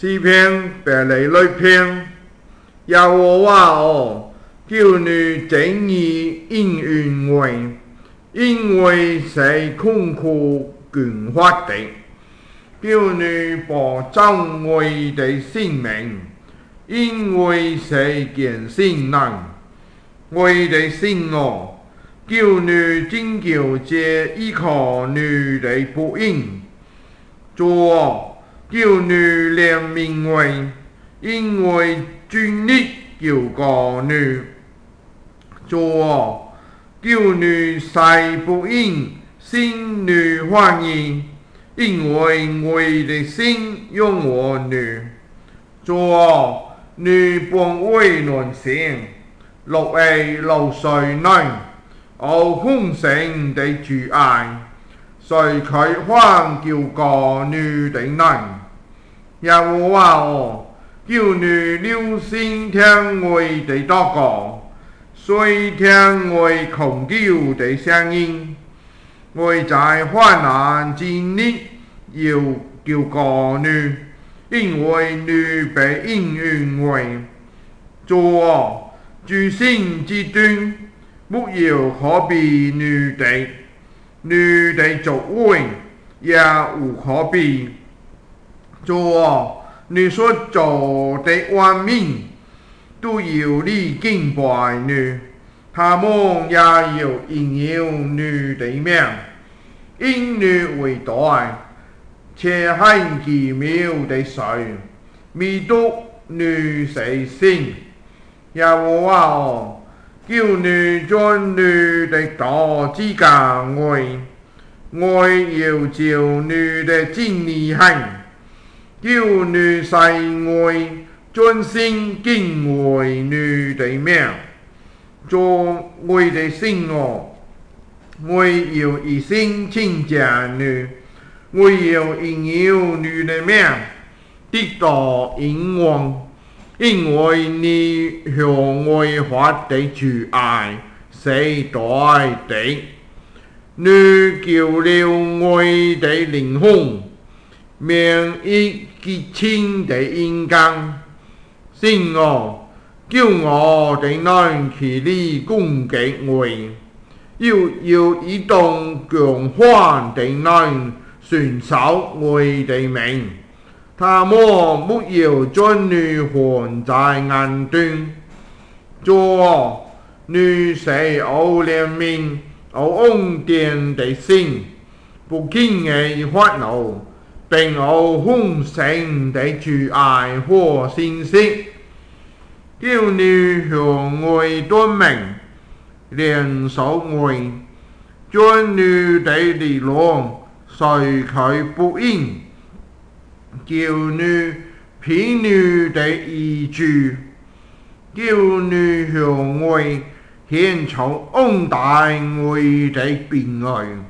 诗篇106篇，耶和華叫你正義應允我，因為是困苦倦乏的，叫你保障我的性命，因為是見信人，我的心叫你拯救這依靠你的僕人，主叫你憐憫我，因為盡力救過你，主叫你使僕人心裏歡喜，因為我的心仰望你，主你幫我暖心，樂意流水內，豐盛的主愛，誰開放救過你的人，耶和華叫你留心聽我的禱告，垂聽我恳求的聲音，我在患難之日要救過你，因為你被應允我，主諸神之中沒有可比你的作為也無可比，主你所做的萬民都要你敬拜你，他們也要榮耀你的名，因你偉大且很奇妙的事，唯獨你是神，耶和華叫你將你的道指教我要照你的真理行，叫你使我專心敬畏你的名，做我的心我要一心稱讚你，我要榮耀你的名，直到永遠，因為你向我發的慈愛是大的，你救了我的靈魂，免於極輕的陰間，神叫我的人起來攻擊我，要一動強悍的人尋找我的命，他們沒有將你放在眼中，主你是有憐憫有恩典的神，不輕易發怒，並有豐盛的慈愛和信息，叫你向我斷命，憐恤我，將你的力量賜給僕人，叫你憑你的意志，叫你向我獻出恩待我的平安，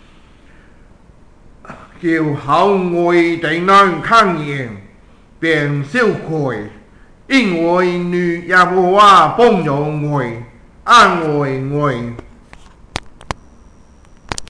叫後我的人看見便羞愧，因為你耶和華幫助我，安慰我。